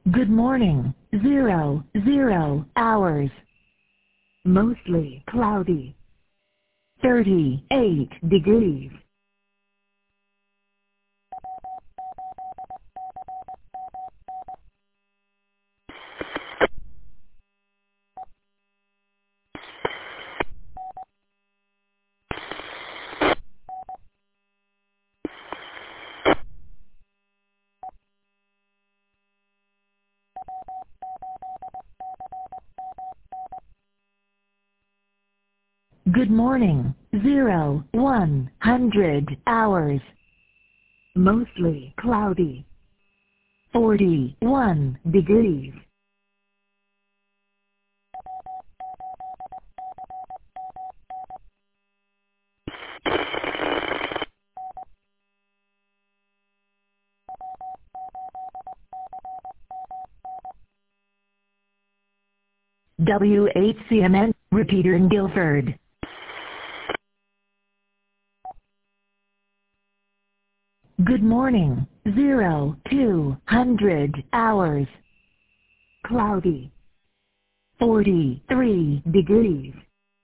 Good morning, 00 hours. Mostly cloudy. 38 degrees. Good morning, 100 hours. Mostly cloudy. 41 degrees. WHCMN, repeater in Guilford. Good morning, 200 hours. Cloudy. 43 degrees.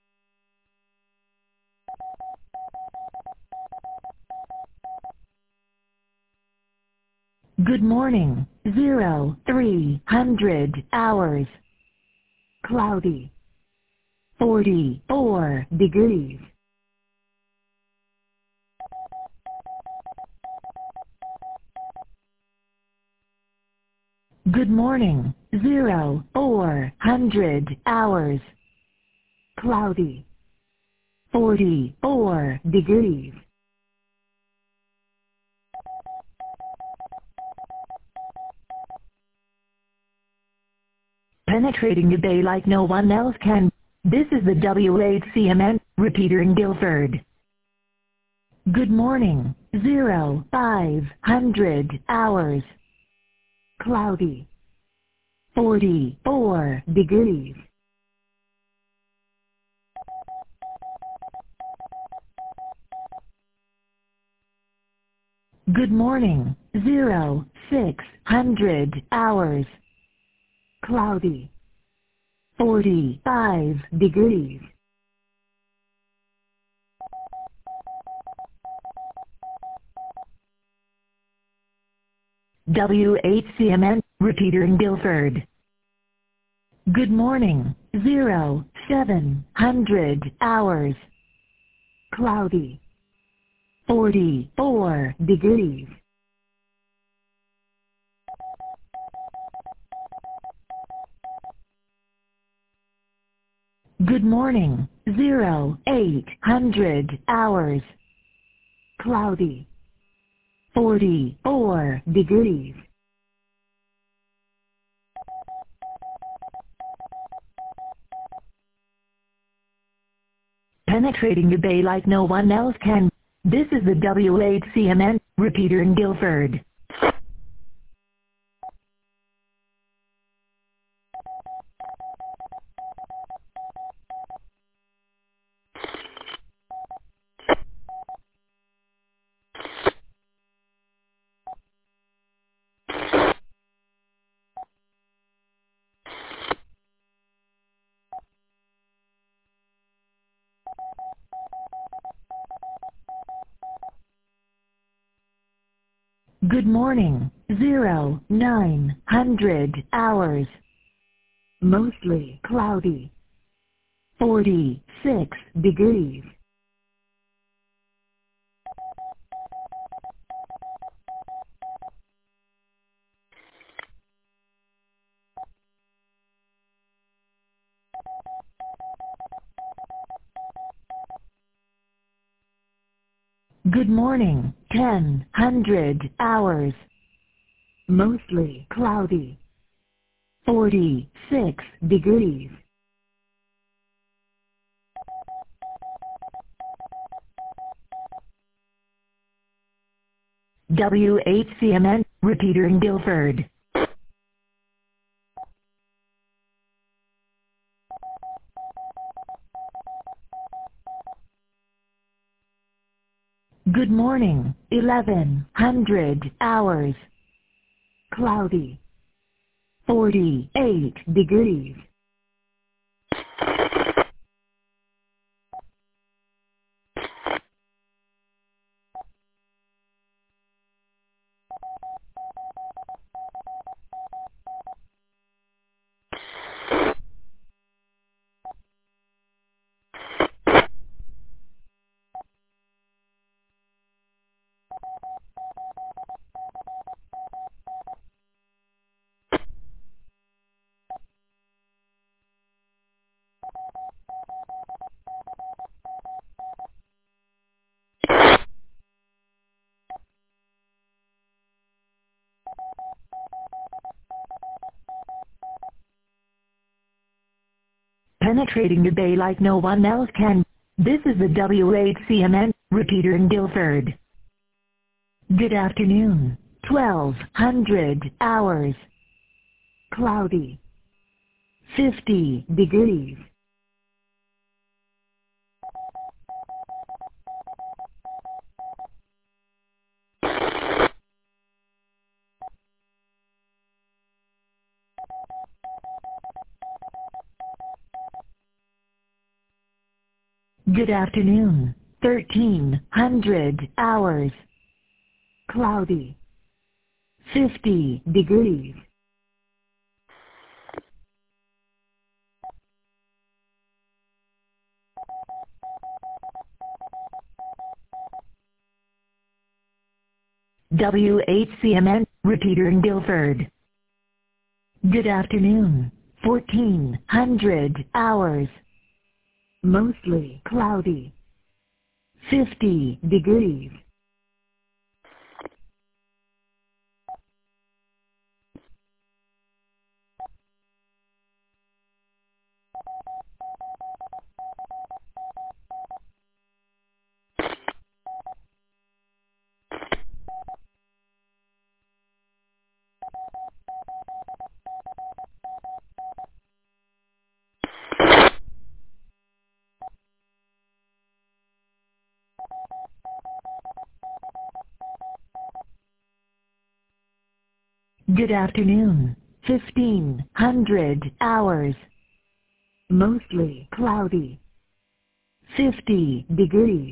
Good morning, 300 hours. Cloudy. 44 degrees. Good morning, 400 hours. Cloudy. 44 degrees. Penetrating the bay like no one else can. This is the WHCMN, repeater in Guilford. Good morning, 500 hours. Cloudy. 44 degrees. Good morning, 600 hours. Cloudy. 45 degrees. WHCMN, repeater in Guilford. Good morning, 700 hours. Cloudy. 44 degrees. Good morning, 800 hours. Cloudy. 44 degrees. Penetrating the bay like no one else can. This is the WHCMN, repeater in Guilford. Good morning, 900 hours. Mostly cloudy. 46 degrees. Good morning, 100 hours. Mostly cloudy. 46 degrees. WHCMN, repeater in Guilford. Good morning, 1100 hours. Cloudy. 48 degrees. Penetrating the bay like no one else can. This is the WHCMN repeater in Guilford. Good afternoon. 1200 hours. Cloudy. 50 degrees. Good afternoon. 1300 hours. Cloudy. 50 degrees. WHCMN repeater in Guilford. Good afternoon. 1400 hours. Mostly cloudy. 50 degrees. Good afternoon. 1500 hours. Mostly cloudy. 50 degrees.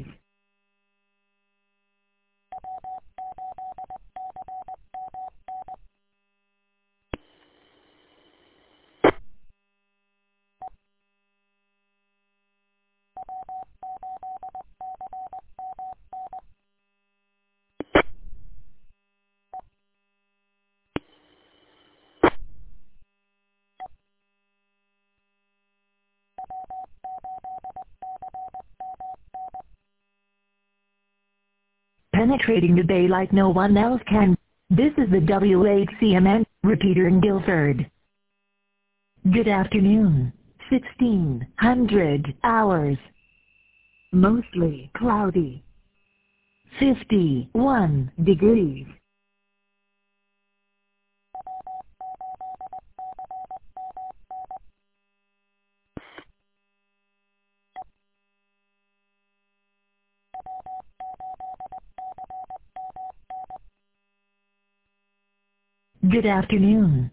Penetrating the bay like no one else can. This is the WHCMN repeater in Guilford. Good afternoon. 1600 hours. Mostly cloudy. 51 degrees. Good afternoon.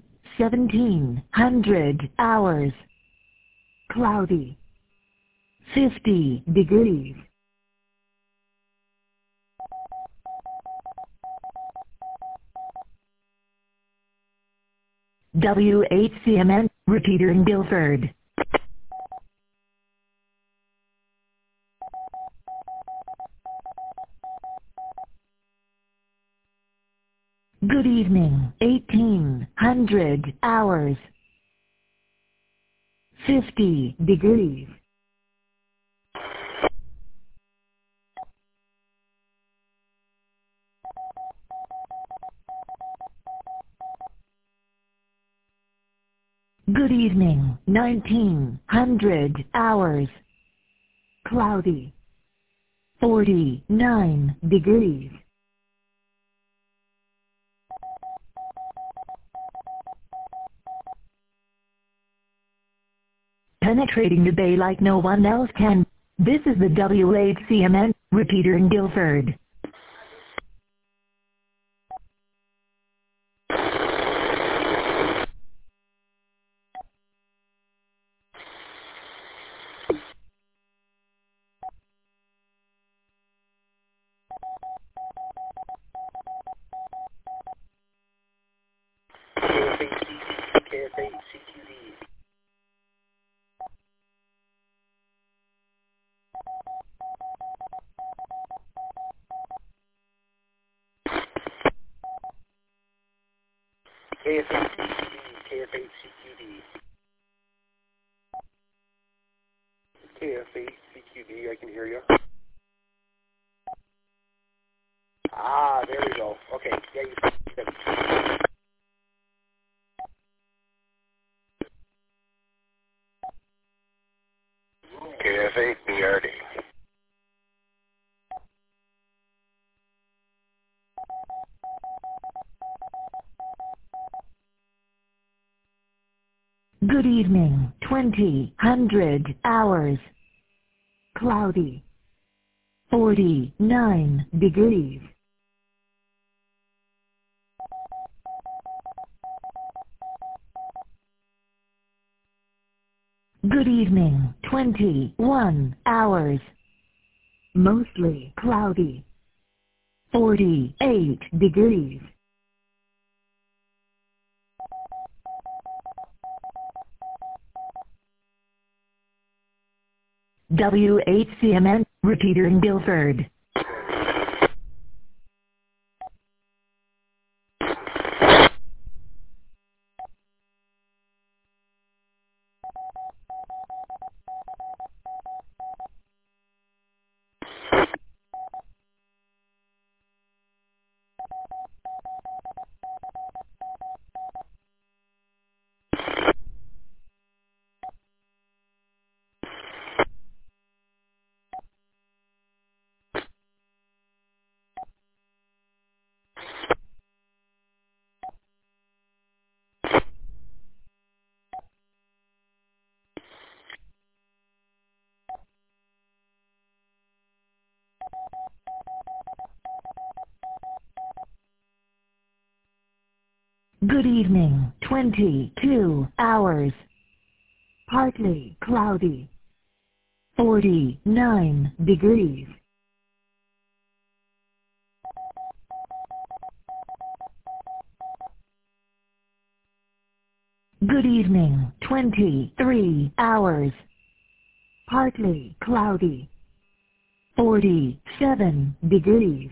1700 hours. Cloudy. 50 degrees. WHCMN repeater in Guilford. Good evening. 1800 hours. 50 degrees. Good evening. 1900 hours. Cloudy. 49 degrees. Penetrating the bay like no one else can. This is the WHCMN repeater in Guilford. KFHCQD. KFHCQD, I can hear you. Ah, there we go. Okay, yeah, you said KFHBRD. Good evening, 2000 hours. Cloudy. 49 degrees. Good evening, 21 hours. Mostly cloudy. 48 degrees. WHCMN, repeater in Guilford. Good evening, 22 hours. Partly cloudy. 49 degrees. Good evening, 23 hours. Partly cloudy. 47 degrees.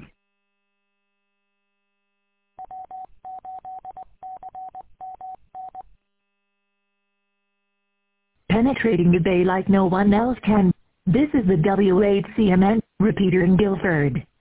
Penetrating the bay like no one else can. This is the WHCMN, repeater in Guilford.